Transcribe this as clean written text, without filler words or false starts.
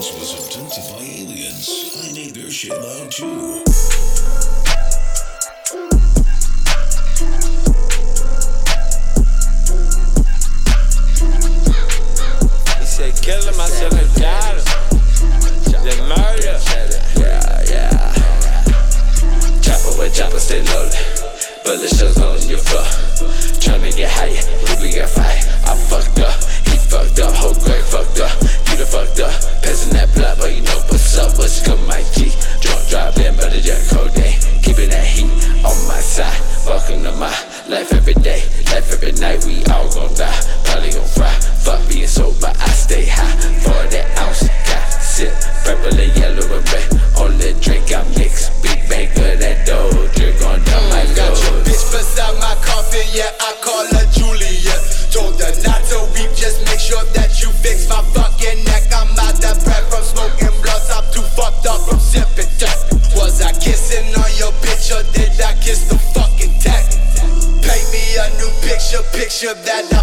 once was abducted by aliens. I made their shit loud too. He said, kill him, I said, I got him. The murder. Yeah. Chopper with chopper, stay loaded. Bullet shells on your floor. Tryna get higher, we got fire. I fucked up, he fucked up, whole grade fucked up. You done fucked up, passing that blood, but you know what's up. What's coming, my G? Drunk driving, but it's just codeine. Keeping that heat on my side. Welcome to my life every day, life every night. We all gon' die, probably gon' fry. Fuck being sober, I stay high. For that ounce, got sip, purple and yellow and red. On the drink I mix, big bag of that dough. Drink on down my got your bitch beside my coffin, yeah, I call her Julia. Told her not to weep, just make sure that you fix my fucking neck. I'm out that breath from smoking blunts, I'm too fucked up from sipping tech. Was I kissing on your bitch or did I kiss the fucking tech? Pay me a new picture that